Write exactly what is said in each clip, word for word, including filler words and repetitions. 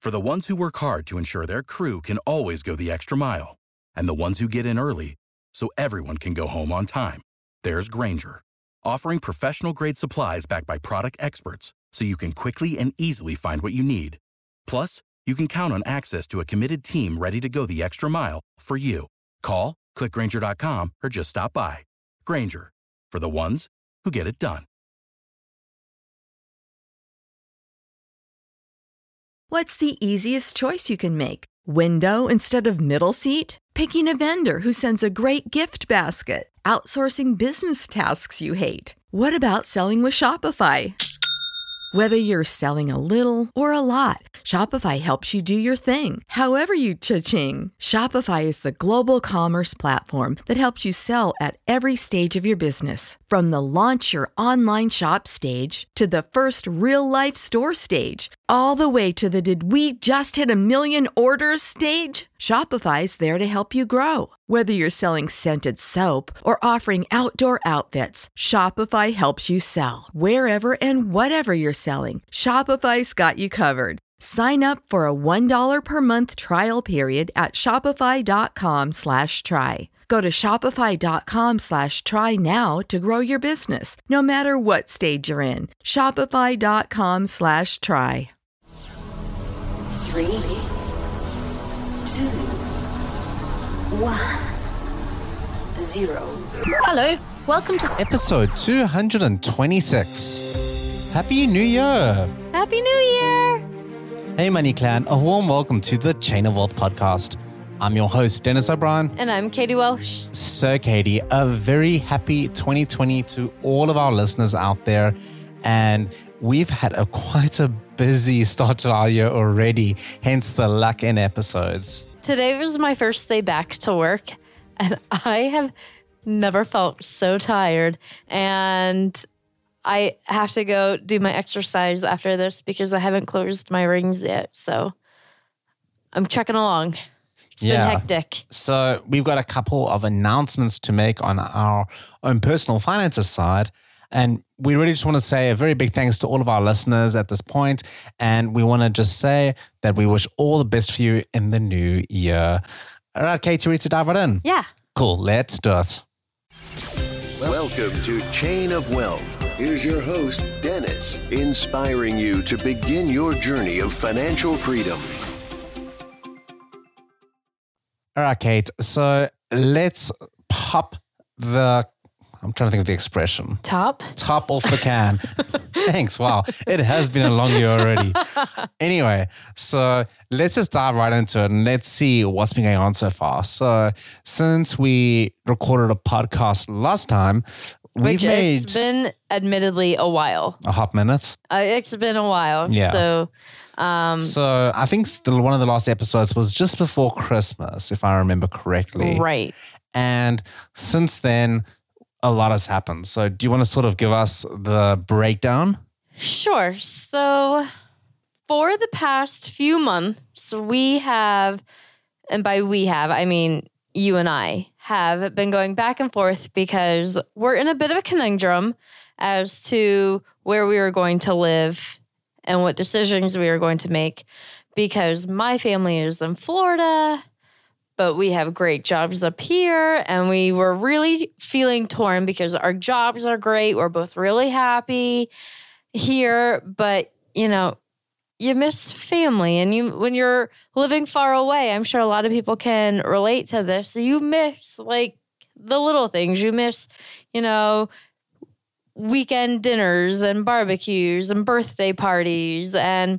For the ones who work hard to ensure their crew can always go the extra mile, and the ones who get in early so everyone can go home on time, there's Grainger, offering professional-grade supplies backed by product experts so you can quickly and easily find what you need. Plus, you can count on access to a committed team ready to go the extra mile for you. Call, click Grainger dot com, or just stop by. Grainger, for the ones who get it done. What's the easiest choice you can make? Window instead of middle seat? Picking a vendor who sends a great gift basket? Outsourcing business tasks you hate? What about selling with Shopify? Whether you're selling a little or a lot, Shopify helps you do your thing, however you cha-ching. Shopify is the global commerce platform that helps you sell at every stage of your business. From the launch your online shop stage to the first real-life store stage, all the way to the did we just hit a million orders stage. Shopify's there to help you grow. Whether you're selling scented soap or offering outdoor outfits, Shopify helps you sell. Wherever and whatever you're selling, Shopify's got you covered. Sign up for a one dollar per month trial period at shopify.com slash try. Go to shopify.com slash try now to grow your business, no matter what stage you're in. Shopify.com slash try. Three, two, one, zero. Hello, welcome to episode two hundred twenty-six. Happy New Year! Happy New Year! Hey Money Clan, a warm welcome to the Chain of Wealth podcast. I'm your host, Dennis O'Brien. And I'm Katie Welsh. So Katie, a very happy twenty twenty to all of our listeners out there. And we've had a quite a busy start to our year already, hence the luck in episodes. Today was my first day back to work, and I have never felt so tired. And I have to go do my exercise after this because I haven't closed my rings yet. So I'm checking along. It's yeah. been hectic. So we've got a couple of announcements to make on our own personal finances side. And we really just want to say a very big thanks to all of our listeners at this point. And we want to just say that we wish all the best for you in the new year. All right, Katie, ready to dive right in? Yeah. Cool, let's do it. Welcome to Chain of Wealth. Here's your host, Dennis, inspiring you to begin your journey of financial freedom. All right, Kate. So let's pop the, I'm trying to think of the expression. Top? Top off the can. Thanks. Wow. It has been a long year already. Anyway, so let's just dive right into it and let's see what's been going on so far. So since we recorded a podcast last time, Which we've made it's been admittedly a while. a hot minute. Uh, it's been a while. Yeah. So, um, So I think still one of the last episodes was just before Christmas, if I remember correctly. right. And since then, a lot has happened. So do you want to sort of give us the breakdown? Sure. So for the past few months, we have, and by we have, I mean you and I, have been going back and forth because we're in a bit of a conundrum as to where we are going to live and what decisions we are going to make, because my family is in Florida, but we have great jobs up here, and we were really feeling torn because our jobs are great. We're both really happy here, but, you know, you miss family, and you when you're living far away, I'm sure a lot of people can relate to this. You miss, like, the little things. You miss, you know, weekend dinners and barbecues and birthday parties and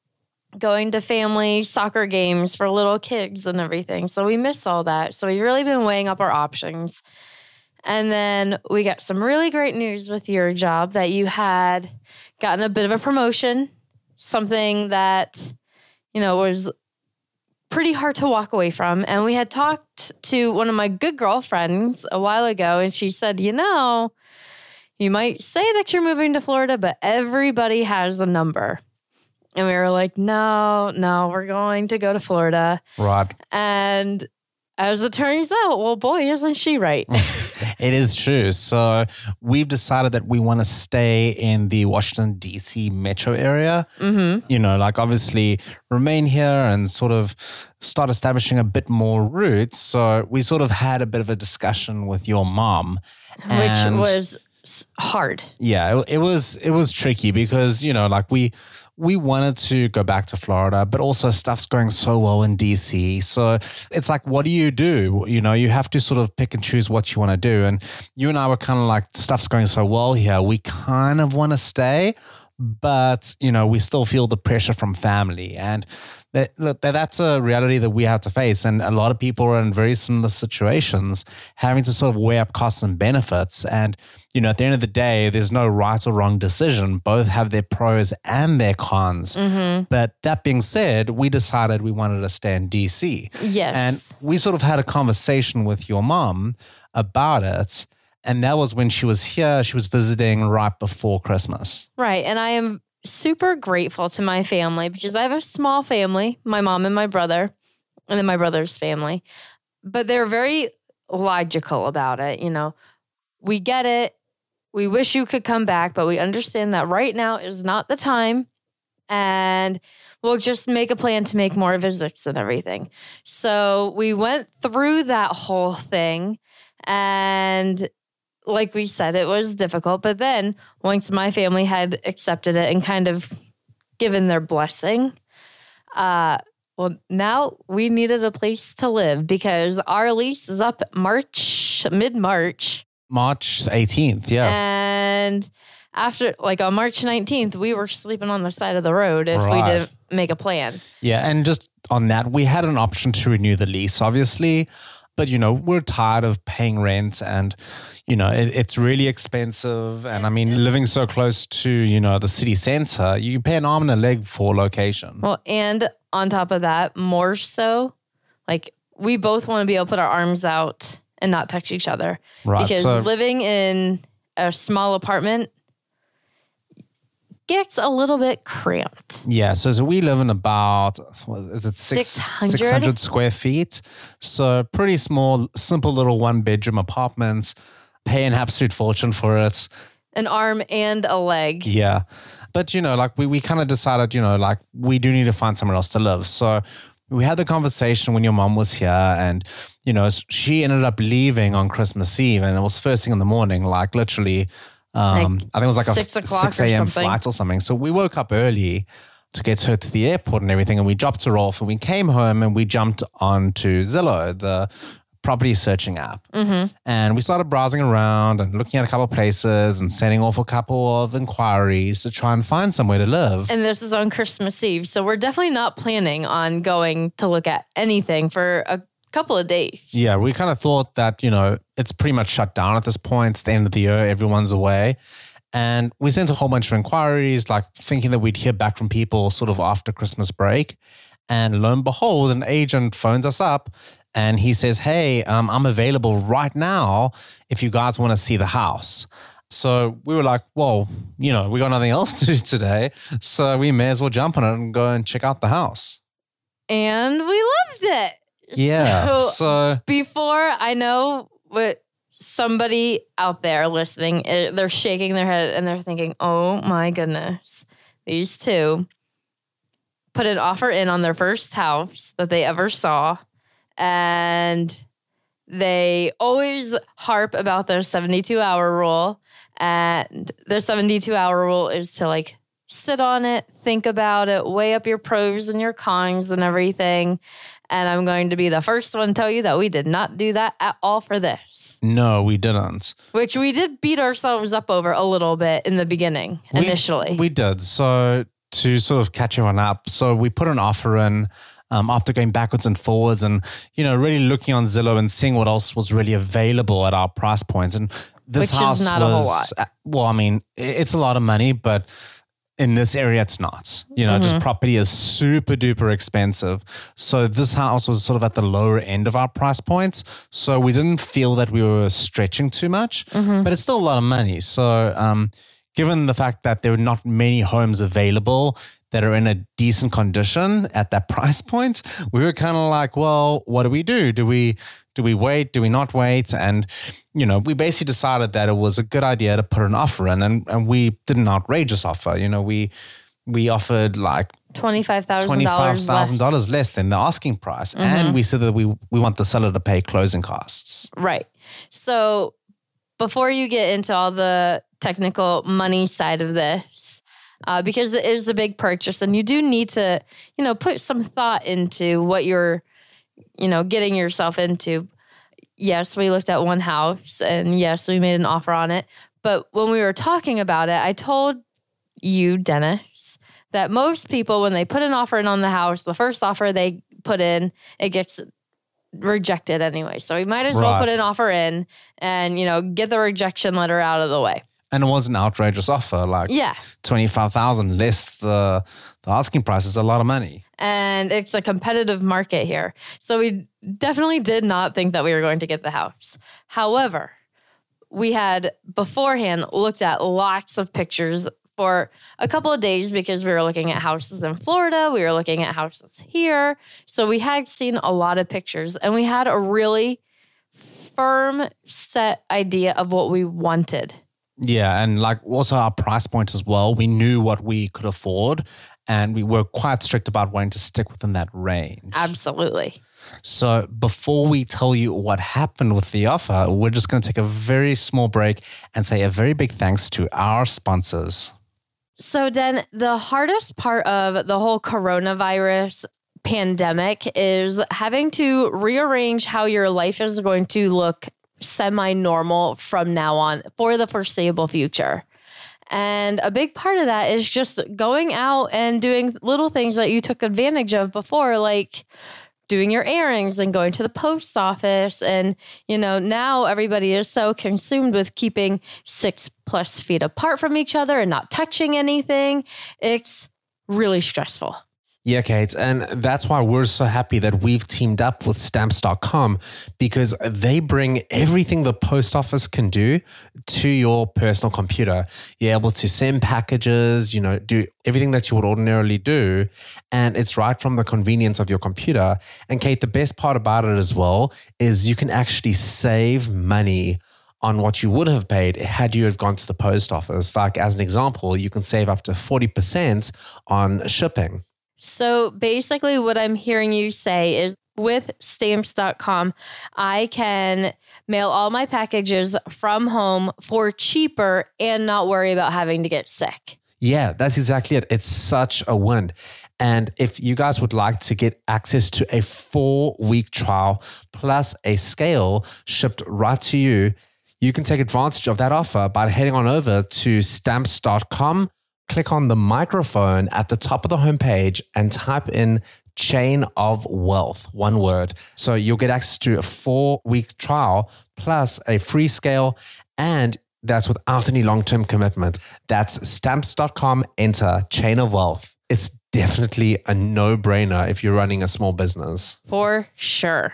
going to family soccer games for little kids and everything. So we miss all that. So we've really been weighing up our options. And then we got some really great news with your job that you had gotten a bit of a promotion, something that, you know, was pretty hard to walk away from. And we had talked to one of my good girlfriends a while ago, and she said, you know, you might say that you're moving to Florida, but everybody has a number. And we were like, no, no, we're going to go to Florida. Right. And as it turns out, well, boy, isn't she right? It is true. So we've decided that we want to stay in the Washington, D C metro area. Mm-hmm. You know, like obviously remain here and sort of start establishing a bit more roots. So we sort of had a bit of a discussion with your mom. Which was hard. Yeah, it, it was it was tricky because, you know, like we we wanted to go back to Florida, but also stuff's going so well in D C. So it's like, what do you do? You know, you have to sort of pick and choose what you want to do. And you and I were kind of like, stuff's going so well here. We kind of want to stay, but, you know, we still feel the pressure from family. And that, look, that's a reality that we have to face. And a lot of people are in very similar situations, having to sort of weigh up costs and benefits. And, you know, at the end of the day, there's no right or wrong decision. Both have their pros and their cons. Mm-hmm. But that being said, we decided we wanted to stay in D C. Yes. And we sort of had a conversation with your mom about it. And that was when she was here. She was visiting right before Christmas. Right. And I am super grateful to my family because I have a small family, my mom and my brother, and then my brother's family. But they're very logical about it. You know, we get it. We wish you could come back, but we understand that right now is not the time. And we'll just make a plan to make more visits and everything. So we went through that whole thing. And like we said, it was difficult. But then once my family had accepted it and kind of given their blessing, uh, well, now we needed a place to live because our lease is up March, mid-March. March eighteenth, yeah. And after, like on March nineteenth, we were sleeping on the side of the road if Right. we didn't make a plan. Yeah, and just on that, we had an option to renew the lease, obviously. But, you know, we're tired of paying rent and, you know, it, it's really expensive. And I mean, living so close to, you know, the city center, you pay an arm and a leg for location. Well, and on top of that, more so, like we both want to be able to put our arms out and not touch each other. Right, Because so- living in a small apartment gets a little bit cramped. Yeah, so, so we live in about, what is it six, six hundred? six hundred square feet. So pretty small, simple little one bedroom apartment. Pay an absolute fortune for it. An arm and a leg. Yeah. But, you know, like we, we kind of decided, you know, like we do need to find somewhere else to live. So we had the conversation when your mom was here and, you know, she ended up leaving on Christmas Eve and it was first thing in the morning, like literally, um, Like I think it was like a six o'clock six or a.m. something. flight or something. So we woke up early to get her to the airport and everything and we dropped her off and we came home and we jumped onto Zillow, the property searching app. Mm-hmm. And we started browsing around and looking at a couple of places and sending off a couple of inquiries to try and find somewhere to live. And this is on Christmas Eve. So we're definitely not planning on going to look at anything for a couple of days. Yeah, we kind of thought that, you know, it's pretty much shut down at this point. It's the end of the year, everyone's away. And we sent a whole bunch of inquiries, like thinking that we'd hear back from people sort of after Christmas break. And lo and behold, an agent phones us up and he says, hey, um, I'm available right now if you guys want to see the house. So we were like, well, you know, we got nothing else to do today. So we may as well jump on it and go and check out the house. And we loved it. Yeah. So, So, before I know what somebody out there listening, eh, they're shaking their head and they're thinking, oh my goodness, these two put an offer in on their first house that they ever saw. And they always harp about their seventy-two hour rule. And their seventy-two hour rule is to like sit on it, think about it, weigh up your pros and your cons and everything. And I'm going to be the first one to tell you that we did not do that at all for this. no, we didn't. Which we did beat ourselves up over a little bit in the beginning, We- initially. We did. So to sort of catch everyone up, so we put an offer in um, after going backwards and forwards and, you know, really looking on Zillow and seeing what else was really available at our price points. And this Which is house not a was, whole lot. uh, well, I mean, i- it's a lot of money, but in this area, it's not. You know, Mm-hmm. just property is super duper expensive. So this house was sort of at the lower end of our price points. So we didn't feel that we were stretching too much, Mm-hmm. but it's still a lot of money. So um, given the fact that there were not many homes available that are in a decent condition at that price point, we were kind of like, well, what do we do? Do we Do we wait? Do we not wait? And, you know, we basically decided that it was a good idea to put an offer in, and, and we did an outrageous offer. You know, we we offered like twenty-five thousand dollars twenty-five thousand dollars less. less than the asking price. Mm-hmm. And we said that we, we want the seller to pay closing costs. Right. So before you get into all the technical money side of this, uh, because it is a big purchase and you do need to, you know, put some thought into what you're, you know, getting yourself into. Yes, we looked at one house and yes, we made an offer on it. But when we were talking about it, I told you, Dennis, that most people, when they put an offer in on the house, the first offer they put in, it gets rejected anyway. So we might as right. well put an offer in and, you know, get the rejection letter out of the way. And it was an outrageous offer, like yeah. twenty-five thousand dollars less the, the asking price is a lot of money. And it's a competitive market here. So we definitely did not think that we were going to get the house. However, we had beforehand looked at lots of pictures for a couple of days because we were looking at houses in Florida. We were looking at houses here. So we had seen a lot of pictures and we had a really firm set idea of what we wanted. Yeah, and like also our price point as well. We knew what we could afford and we were quite strict about wanting to stick within that range. Absolutely. So before we tell you what happened with the offer, we're just going to take a very small break and say a very big thanks to our sponsors. So, Den, the hardest part of the whole coronavirus pandemic is having to rearrange how your life is going to look semi-normal from now on for the foreseeable future. And a big part of that is just going out and doing little things that you took advantage of before, like doing your errands and going to the post office. And, you know, now everybody is so consumed with keeping six plus feet apart from each other and not touching anything. It's really stressful. Yeah, Kate. And that's why we're so happy that we've teamed up with stamps dot com because they bring everything the post office can do to your personal computer. You're able to send packages, you know, do everything that you would ordinarily do. And it's right from the convenience of your computer. And Kate, the best part about it as well is you can actually save money on what you would have paid had you have gone to the post office. Like as an example, you can save up to forty percent on shipping. So basically what I'm hearing you say is with stamps dot com, I can mail all my packages from home for cheaper and not worry about having to get sick. Yeah, that's exactly it. It's such a win. And if you guys would like to get access to a four-week trial plus a scale shipped right to you, you can take advantage of that offer by heading on over to stamps dot com. Click on the microphone at the top of the homepage and type in Chain of Wealth, one word. So you'll get access to a four-week trial plus a free scale, and that's without any long-term commitment. That's stamps dot com, enter Chain of Wealth. It's definitely a no-brainer if you're running a small business. For sure.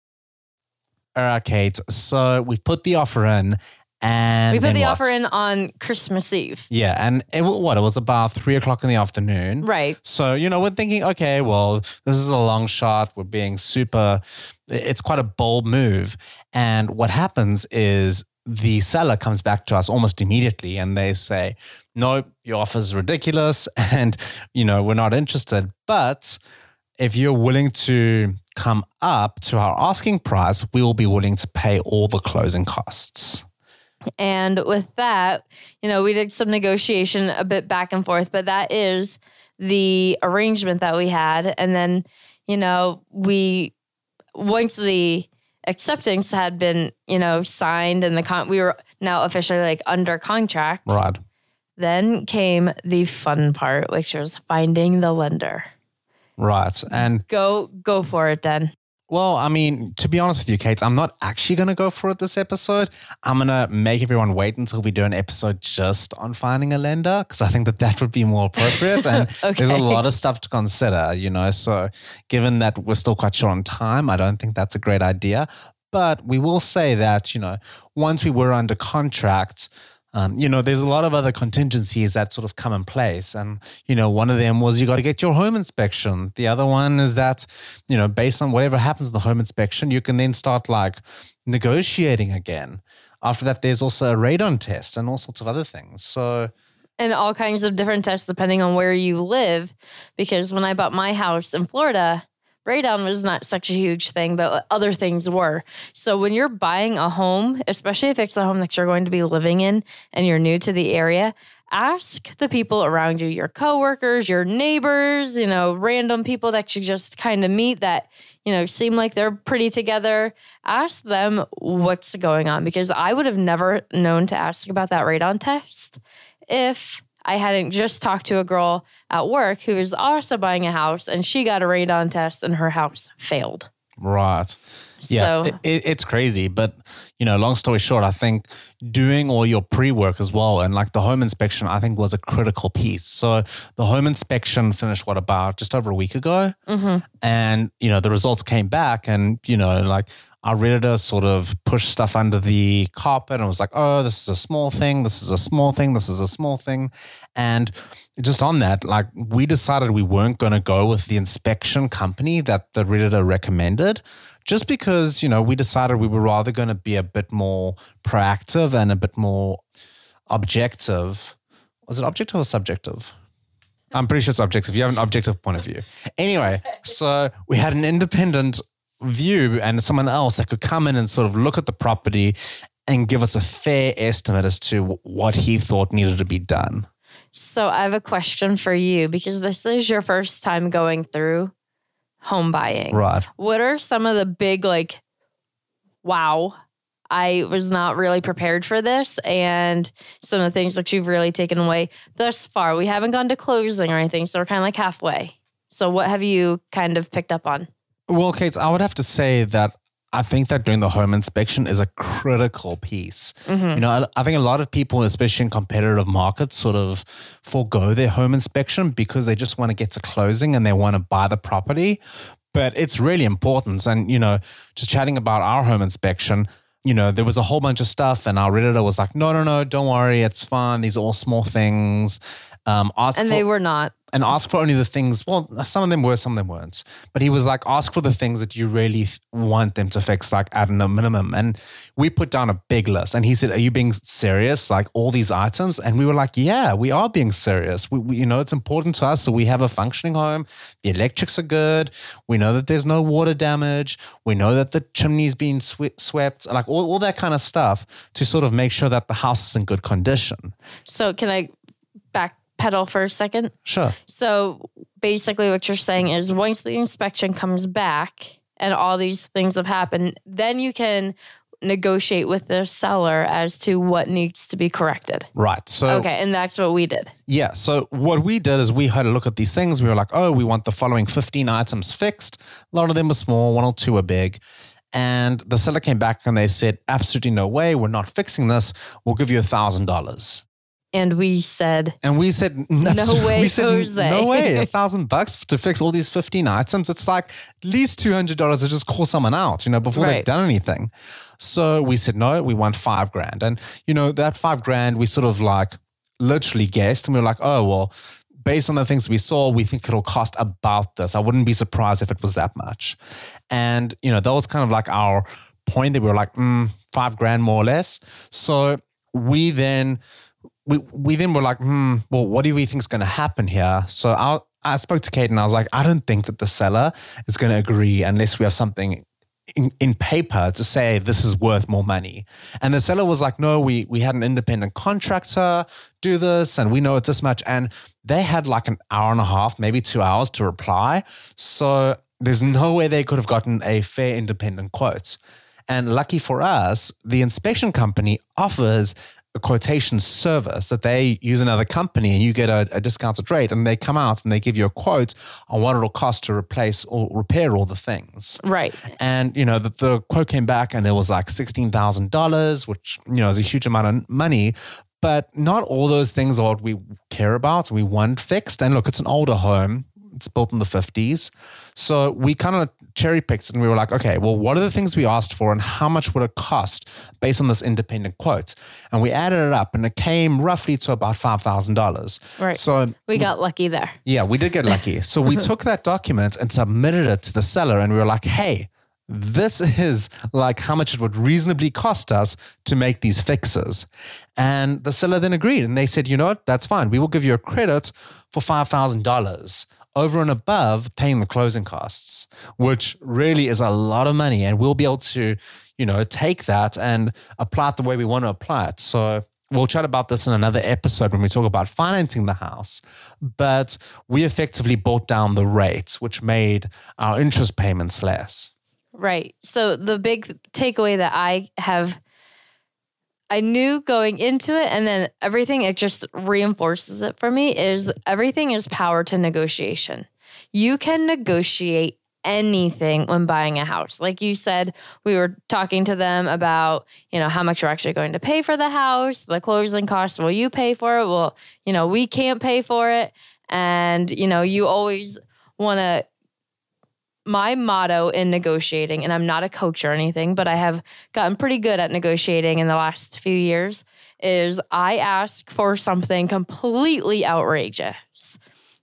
All right, Kate. So we've put the offer in. And we put the what? offer in on Christmas Eve. Yeah. And it, what? It was about three o'clock in the afternoon. Right. So, you know, we're thinking, okay, well, this is a long shot. We're being super, it's quite a bold move. And what happens is the seller comes back to us almost immediately and they say, no, your offer is ridiculous and, you know, we're not interested. But if you're willing to come up to our asking price, we will be willing to pay all the closing costs. And with that, you know, we did some negotiation a bit back and forth, but that is the arrangement that we had. And then, you know, we, once the acceptance had been, you know, signed and the con- we were now officially like under contract. Right. Then came the fun part, which was finding the lender. Right. And go, go for it, Den. Well, I mean, to be honest with you, Kate, I'm not actually going to go for it this episode. I'm going to make everyone wait until we do an episode just on finding a lender because I think that that would be more appropriate. And okay. There's a lot of stuff to consider, you know. So given that we're still quite short on time, I don't think that's a great idea. But we will say that, you know, once we were under contract, Um, you know, there's a lot of other contingencies that sort of come in place. And, you know, one of them was you got to get your home inspection. The other one is that, you know, based on whatever happens in the home inspection, you can then start like negotiating again. After that, there's also a radon test and all sorts of other things. So, and all kinds of different tests depending on where you live. Because when I bought my house in Florida, radon was not such a huge thing, but other things were. So when you're buying a home, especially if it's a home that you're going to be living in and you're new to the area, ask the people around you, your coworkers, your neighbors, you know, random people that you just kind of meet that, you know, seem like they're pretty together. Ask them what's going on, because I would have never known to ask about that radon test if I hadn't just talked to a girl at work who was also buying a house, and she got a radon test and her house failed. Right. Yeah, So- it, it, it's crazy. But, you know, long story short, I think doing all your pre-work as well, and like the home inspection, I think was a critical piece. So the home inspection finished, what, about just over a week ago? Mm-hmm. And, you know, the results came back and, you know, like our Redditor sort of pushed stuff under the carpet and was like, oh, this is a small thing, this is a small thing, this is a small thing. And just on that, like we decided we weren't going to go with the inspection company that the Redditor recommended, just because, you know, we decided we were rather going to be a bit more proactive and a bit more objective. Was it objective or subjective? I'm pretty sure it's objective. You have an objective point of view. Anyway, so we had an independent view and someone else that could come in and sort of look at the property and give us a fair estimate as to what he thought needed to be done. So I have a question for you, because this is your first time going through home buying. Right. What are some of the big, like, wow, I was not really prepared for this, and some of the things that you've really taken away thus far? We haven't gone to closing or anything, so we're kind of like halfway. So what have you kind of picked up on? Well, Kate, I would have to say that I think that doing the home inspection is a critical piece. Mm-hmm. You know, I, I think a lot of people, especially in competitive markets, sort of forego their home inspection because they just want to get to closing and they want to buy the property. But it's really important. And, you know, just chatting about our home inspection, you know, there was a whole bunch of stuff and our Redditor was like, no, no, no, don't worry. It's fine. These are all small things. Um, ask And for- they were not. And ask for only the things, well, some of them were, some of them weren't. But he was like, ask for the things that you really th- want them to fix, like at a minimum. And we put down a big list. And he said, are you being serious? Like all these items? And we were like, yeah, we are being serious. We, we, you know, it's important to us that we have a functioning home. The electrics are good. We know that there's no water damage. We know that the chimney's being swe- swept, like all, all that kind of stuff to sort of make sure that the house is in good condition. So can I backpedal for a second? Sure. So basically what you're saying is once the inspection comes back and all these things have happened, then you can negotiate with the seller as to what needs to be corrected. Right. So Okay, and that's what we did. Yeah. So what we did is we had a look at these things. We were like, oh, we want the following fifteen items fixed. A lot of them were small, one or two are big. And the seller came back and they said, absolutely no way, we're not fixing this. We'll give you a thousand dollars. And we said, And we said, No way, we said, Jose. No way, a thousand bucks to fix all these fifteen items. It's like at least two hundred dollars to just call someone out, you know, before Right. they've done anything. So we said, no, we want five grand. And, you know, that five grand, we sort of like literally guessed and we were like, oh, well, based on the things we saw, we think it'll cost about this. I wouldn't be surprised if it was that much. And, you know, that was kind of like our point that we were like, mm, five grand more or less. So we then... We we then were like, hmm, well, what do we think is going to happen here? So I, I spoke to Kate and I was like, I don't think that the seller is going to agree unless we have something in, in paper to say this is worth more money. And the seller was like, no, we we had an independent contractor do this and we know it's this much. And they had like an hour and a half, maybe two hours to reply. So there's no way they could have gotten a fair independent quote. And lucky for us, the inspection company offers a quotation service that they use another company and you get a, a discounted rate and they come out and they give you a quote on what it'll cost to replace or repair all the things. right. And, you know, the, the quote came back and it was like sixteen thousand dollars, which, you know, is a huge amount of money. But not all those things are what we care about. We want fixed. And look, it's an older home. It's built in the fifties. So we kind of cherry picked and we were like, okay, well, what are the things we asked for and how much would it cost based on this independent quote? And we added it up and it came roughly to about five thousand dollars. Right. So we got lucky there. Yeah, we did get lucky. So we took that document and submitted it to the seller and we were like, hey, this is like how much it would reasonably cost us to make these fixes. And the seller then agreed and they said, you know what, that's fine. We will give you a credit for five thousand dollars over and above paying the closing costs, which really is a lot of money. And we'll be able to, you know, take that and apply it the way we want to apply it. So we'll chat about this in another episode when we talk about financing the house. But we effectively brought down the rate, which made our interest payments less. Right. So the big takeaway that I have, I knew going into it, and then everything, it just reinforces it for me, is everything is power to negotiation. You can negotiate anything when buying a house. Like you said, we were talking to them about, you know, how much you're actually going to pay for the house, the closing costs. Will you pay for it? Well, you know, we can't pay for it. And, you know, you always want to, my motto in negotiating, and I'm not a coach or anything, but I have gotten pretty good at negotiating in the last few years, is I ask for something completely outrageous.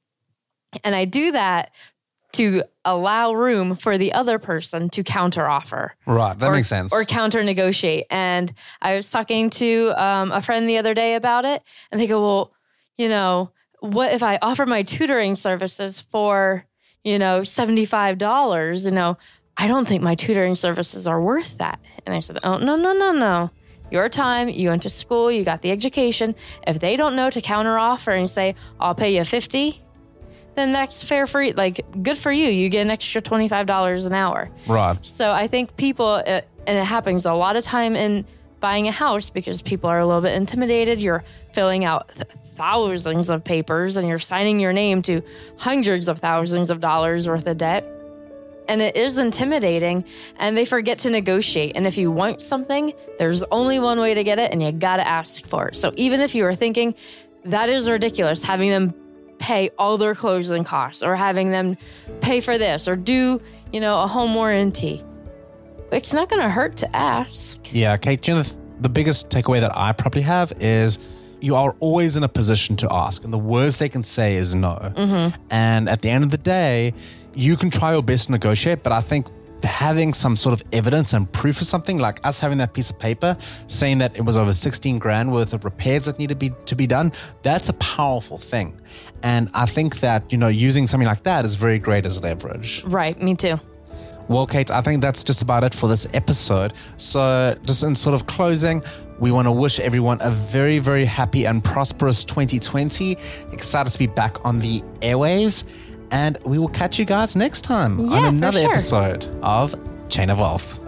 And I do that to allow room for the other person to counteroffer. Right, that or, makes sense. Or counter-negotiate. And I was talking to um, a friend the other day about it, and they go, well, you know, what if I offer my tutoring services for, you know, seventy-five dollars, you know, I don't think my tutoring services are worth that. And I said, oh, no, no, no, no. Your time, you went to school, you got the education. If they don't know to counteroffer and say, I'll pay you fifty, then that's fair for you. Like, good for you. You get an extra twenty-five dollars an hour. Right. So I think people, uh, and it happens a lot of time in buying a house because people are a little bit intimidated. You're filling out th- thousands of papers and you're signing your name to hundreds of thousands of dollars worth of debt. And it is intimidating, and they forget to negotiate. And if you want something, there's only one way to get it, and you got to ask for it. So even if you are thinking that is ridiculous, having them pay all their closing costs or having them pay for this or do, you know, a home warranty, it's not going to hurt to ask. Yeah, Kate, you know, the biggest takeaway that I probably have is you are always in a position to ask, and the worst they can say is no. Mm-hmm. And at the end of the day, you can try your best to negotiate, but I think having some sort of evidence and proof of something, like us having that piece of paper saying that it was over sixteen grand worth of repairs that need to be to be done, that's a powerful thing. And I think that, you know, using something like that is very great as leverage. Right, me too. Well, Kate, I think that's just about it for this episode. So just in sort of closing, we want to wish everyone a very, very happy and prosperous twenty twenty. Excited to be back on the airwaves. And we will catch you guys next time yeah, on another sure. episode of Chain of Wealth.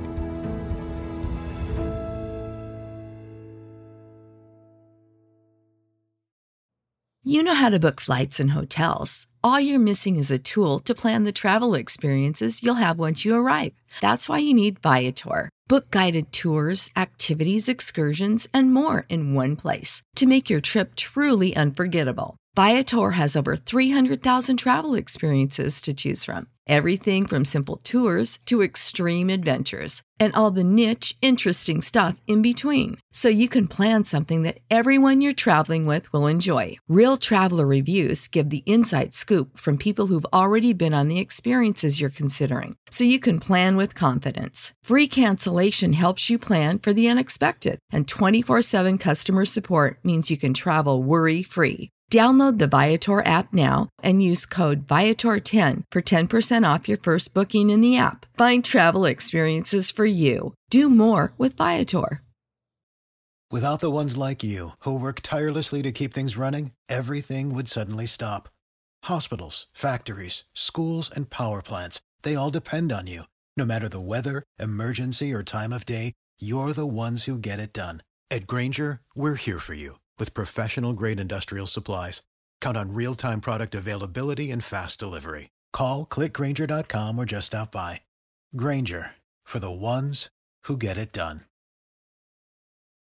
You know how to book flights and hotels. All you're missing is a tool to plan the travel experiences you'll have once you arrive. That's why you need Viator. Book guided tours, activities, excursions, and more in one place to make your trip truly unforgettable. Viator has over three hundred thousand travel experiences to choose from. Everything from simple tours to extreme adventures and all the niche, interesting stuff in between. So you can plan something that everyone you're traveling with will enjoy. Real traveler reviews give the inside scoop from people who've already been on the experiences you're considering. So you can plan with confidence. Free cancellation helps you plan for the unexpected. And twenty-four seven customer support means you can travel worry-free. Download the Viator app now and use code Viator ten for ten percent off your first booking in the app. Find travel experiences for you. Do more with Viator. Without the ones like you, who work tirelessly to keep things running, everything would suddenly stop. Hospitals, factories, schools, and power plants, they all depend on you. No matter the weather, emergency, or time of day, you're the ones who get it done. At Grainger, we're here for you. With professional-grade industrial supplies, count on real-time product availability and fast delivery. Call, click Grainger dot com, or just stop by. Grainger, for the ones who get it done.